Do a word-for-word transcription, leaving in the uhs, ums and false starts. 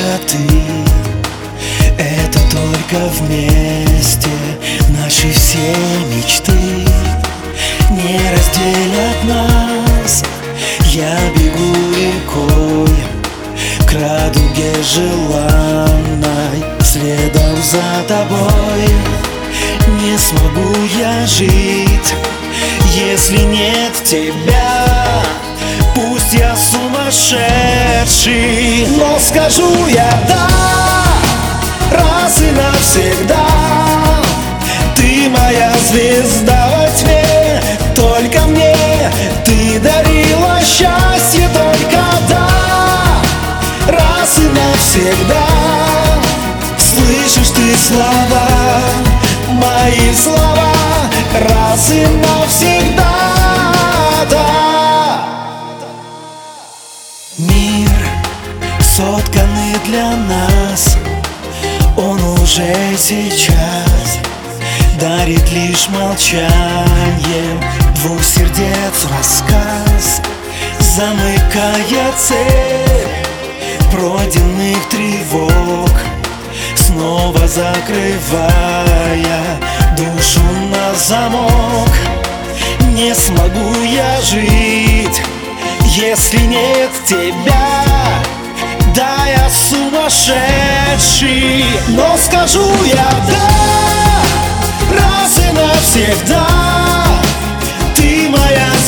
ты. Это только вместе наши все мечты не разделят нас. Я бегу рекой к радуге желанной, следом за тобой. Не смогу я жить, если нет тебя. Пусть я сумасшедший, но скажу я да, раз и навсегда. Ты моя звезда во тьме, только мне ты дарила счастье, только да, раз и навсегда. Слышишь ты слова, мои слова, раз и навсегда, да. Мир, сотканный для нас, он уже сейчас дарит лишь молчанием двух сердец рассказ, замыкая цепь пройденных тревог, снова закрывая душу на замок. Не смогу я жить, если нет тебя. Да, я сумасшедший, но скажу я да, раз и навсегда. Ты моя